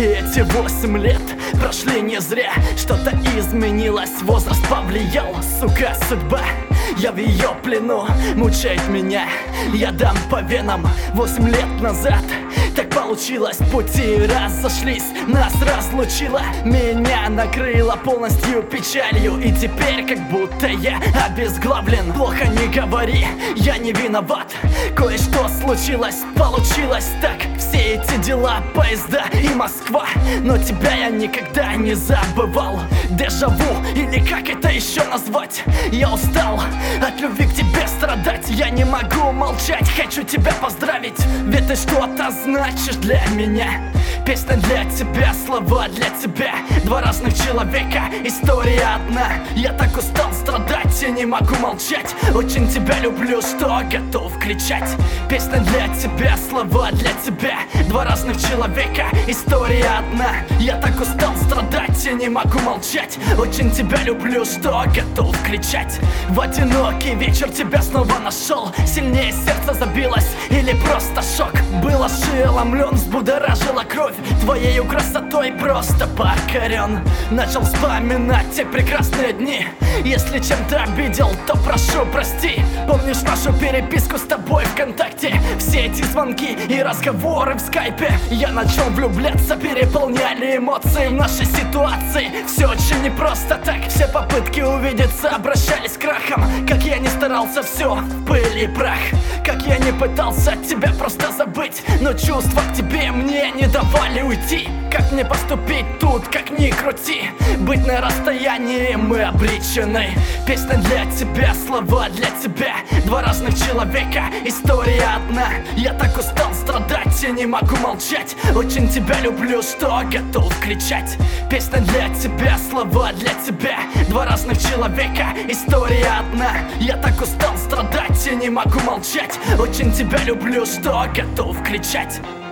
эти 8 лет прошли не зря. Что-то изменилось, возраст повлиял, сука, судьба. Я в ее плену, мучает меня, я дам по венам. 8 лет назад так получилось, пути разошлись, нас разлучило. Меня накрыло полностью печалью, и теперь как будто я обезглавлен. Плохо не говори, я не виноват. Кое-что случилось, получилось так. Все эти дела, поезда и Москва, но тебя я никогда не забывал. Дежавю, или как это еще назвать? Я устал от любви к тебе страдать. Я не могу молчать, хочу тебя поздравить, ведь ты что-то значишь для меня. Песня для тебя, слова для тебя. Два разных человека, история одна. Я так устал страдать и не могу молчать. Очень тебя люблю, что готов кричать. Песня для тебя, слова для тебя. Два разных человека, история одна. Я так устал страдать и не могу молчать. Очень тебя люблю, что готов кричать. В одинокий вечер тебя снова нашел. Сильнее сердце забилось или просто шок? Был ошеломлен, взбудоражила кровь. Твоею красотой просто покорен. Начал вспоминать те прекрасные дни. Если чем-то обидел, то прошу прости. Помнишь нашу переписку с тобой ВКонтакте? Все эти звонки и разговоры в скайпе. Я начал влюбляться, переполняли эмоции в нашей ситуации. Все очень непросто так. Все попытки увидеться обращались крахом. Как я не старался, все в пыль и прах. Как я не пытался тебя просто забыть, но чувства к тебе мне не давали уйти. Как мне поступить тут, как ни крути? Быть на расстоянии мы обречены. Песня для тебя, слова для тебя. Два разных человека, история одна. Я так устал страдать и не могу молчать. Очень тебя люблю, что готов кричать. Песня для тебя, слова для тебя. Два разных человека, история одна. Я так устал страдать и не могу молчать. Очень тебя люблю, что готов кричать.